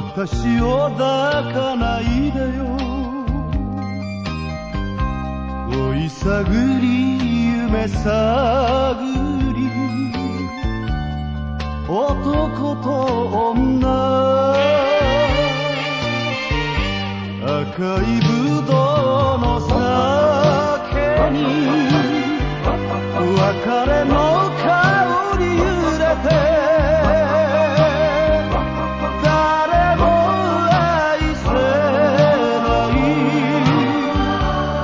私を抱かないでよ。恋探り夢探り、男と女、赤いぶどうの酒に別れの